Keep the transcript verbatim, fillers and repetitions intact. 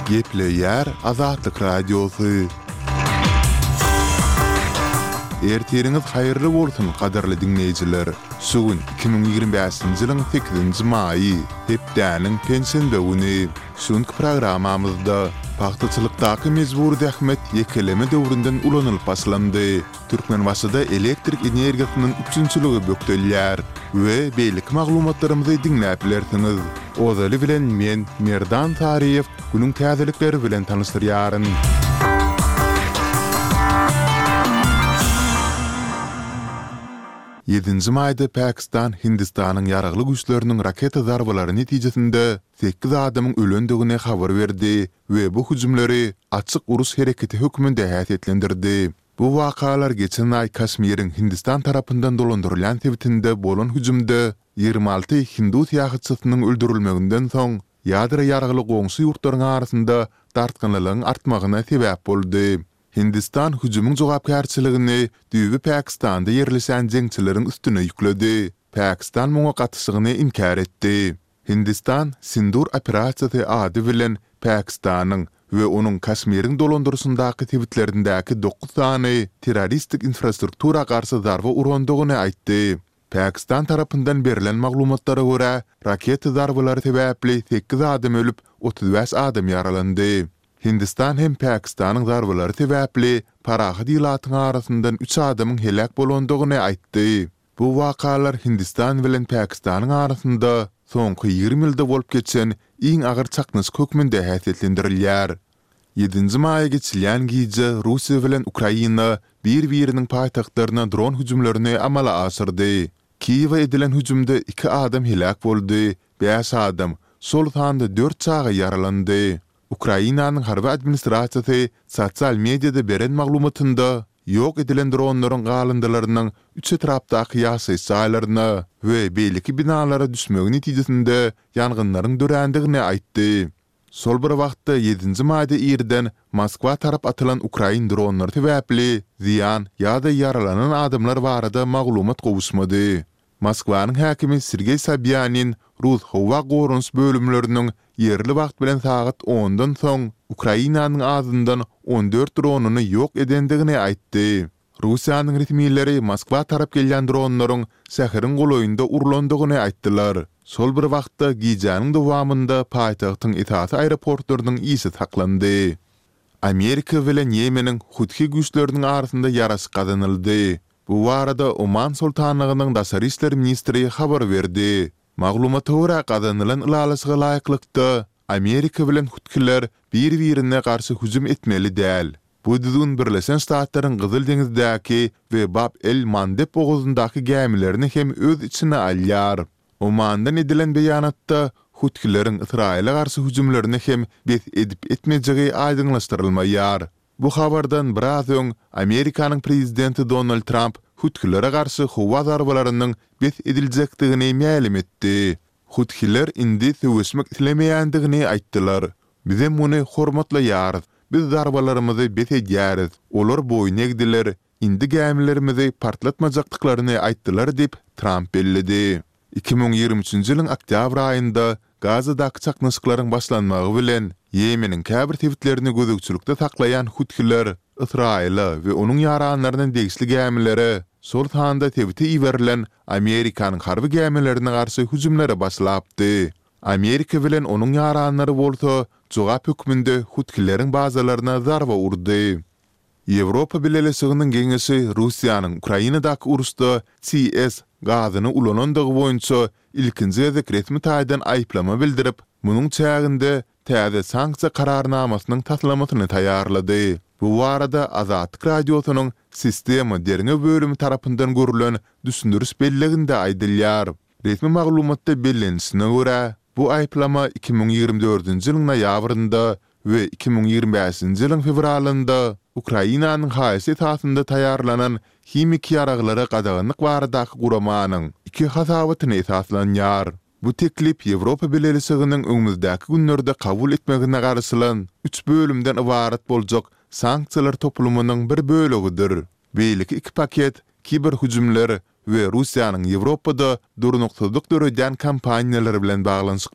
Gepleýär Azatlyk Radiosu. Erteriňiz haýyrly bolsun gadarly dinleýijiler. Sugun iki bin ýigirme beşinji ýylyň sekizinji maýy, hepdäniň pensiýa güni. Şuňky programamyzda paxtaçylykdaky mezburi dähmet ýekeleme döwründen ulanylyp başlandy. Türkmenbaşyda elektrik energiýasynyň üçinçiligi bökdelýär we beýlik maglumatlarymyzy dinläp bilersiňiz. Ozaly bilen men Merdan Tariýew günüň täzelikleri bilen tanyşdyrýaryn. yedinji maýda Pakistan Hindistanyň ýaragly güýçleriniň raketa zarbalary netijesinde sekiz adamyň ölendigine habar berdi we bu hüjümleri açyk urus hereketi hökmünde häsiýetlendirdi. Bu wakalar geçen ay Kaşmiriň Hindistan tarapyndan dolandyrylan tebitinde bolan hüjümde ýygrimi alty Hindu tähitçisynyň öldürilmeginden soň ýadyra ýaragly goňşy ýurtlaryň arasynda dartgynlygyň artmagyna sebäp boldy. Hindistan hüjümüň jogapkärçiligini düýbi Pakistanda ýerleşen jeňçileriň üstüne ýükledi. Pakistan muňa gatyşygyny inkar etdi. Hindistan Sindur operasiýasy ady bilen Pakistanyň we onuň Kaşmiriň dolandyrysyndaky tebitlerindäki dokuz sany terroristik infrastruktura garşy zarba urandygyny aýtdy. Pakistan tarapyndan berilen maglumatlara görä, raketa zarbalary sebäpli sekiz adam ölüp, otuz beş adam yaralandy. Hindistan hem Pakistanyň zarbalary sebäpli parahy diýlatyň arasyndan üç adamyň helak bolandygyny aýtdy. Bu wakalar Hindistan bilen Pakistanyň arasynda soňky ýygrimi ýylda bolup geçen iň agyr çaknyş hökmünde häsiýetlendirilýär. yedinji maýa geçilen gije Russiýa bilen Ukraina bir-biriniň paýtagtlaryna dron hüjümlerini amala asyrdy. Kiýewe edilen hüjümde iki adam helak boldy, beş adam, sol tanda dört çaga yaralandy. Ukrainanyň harby administrasiýasy sosial mediada beren maglumatynda ýok edilen dronlaryň galyndylarynyň üç etrapdaky ýasy saýlaryna we beýleki binalara düşmegi netijesinde ýangynlaryň dörendigini aýtdy. Sol bir wagtda yedinji maýda ýerden Moskwa tarap atylan Ukrain dronlary sebäpli ziýan ýa-da yaralanan adamlar barada maglumat gowuşmady. Moskwanyň häkimi Sergey Sobyanin Rus howa goruns bölümleriniň yerli wagt bilen saat ondan soň Ukrainanyň azyndan on dört dronuny ýok edendigini aýtdy. Russiýanyň resmiýetleri Moskwa tarap gelýän dronlaryň şäheriň goloýynda urulandygyny aýtdylar. Sol bir wagtda gijanyň dowamında paýtagtyň Itaat aeroportlarynyň ýygy saklandy. Amerika bilen Ýemeniň Huthi güýçleriniň arasynda ýaraşyk gadanyldy. Bu barada Oman Sultanlygynyň daşary işler ministri habar berdi. Maglumata görä gadanılan ulalyşyga laýyklykda Amerika bilen Huthiler bir-birine garşy hüjüm etmeli däl. Bu düzgün Birleşen Ştatlaryň Gyzyl deňizdäki we Bab el-Mandeb boğazyndaky gämilerini hem öz içine alýar. Omandan edilen beýanatda Huthileriň Israila garşy hüjümlerini hem bes edip etmejegi aýdyňlaşdyrylmaýar. Bu habardan biraz öň Amerikanyň prezidenti Donald Trump Huthilere garşy howa zarbalarynyň bes ediljekdigini ma'lum etdi. Huthiler indi söwüşmek islemeýändigini aýtdylar. Bize muny hormatlaýarys. Biz zarbalarymyzy bes edýäris. Olar boýun egdiler. Indi gämilerimizi partlatmajakdyklaryny aýtdylar diýip Trump bellidi. iki bin ýigirme üçinji ýylyň oktyabr aýynda Gazadaky çaknyşyklaryň başlanmagy bilen Ýemeniň käbir tebitlerini gözükçülükde saklayan Huthiler Israila we onuň ýaranlarynyň degişli gämileri sol tanda tebiti iwerilen Amerikanyň harby gämilerine garşy hüjümlere başlapdy. Amerika bilen onuň ýaranlary bolsa jogap hökmünde Huthileriň bazalaryna zarba urdy. Ýewropa Birleşiginiň geňeşi Russiýanyň Ukrainadaky urusda C S gazyny ulanandygy boýunça ilkinji gezek resmi taýdan aýplama bildirip, munyň çäginde täze sanksiýa kararnamasynyň taslamasyny taýýarlady. Bu arada Azatlyk Radiosynyň sistema derine bölümi tarapyndan görülen düşündürüş belleginde aýdylýar. Resmi maglumatda bellenişine görä, bu aýplama iki bin ýigirme dördünji ýylyň noýabrynda we iki bin ýigirme beşinji ýylyň fevralynda Ukrainanyň haýsy tasynda taýýarlanan himik ýaraglara gadagynlyk baradaky guramanyň iki hasabatyny esaslanýar. Bu teklip Ýewropa Birleşiginiň öňümüzdäki günlerde kabul etmegine garşylan üç bölümden ibaret boljak sanksiýalar toplumynyň bir bölegidir. Beýleki iki paket kiber hüjümler we Russiýanyň Ýewropada durnuksyzlyk döredýän kampaniýalary bilen baglanyşyk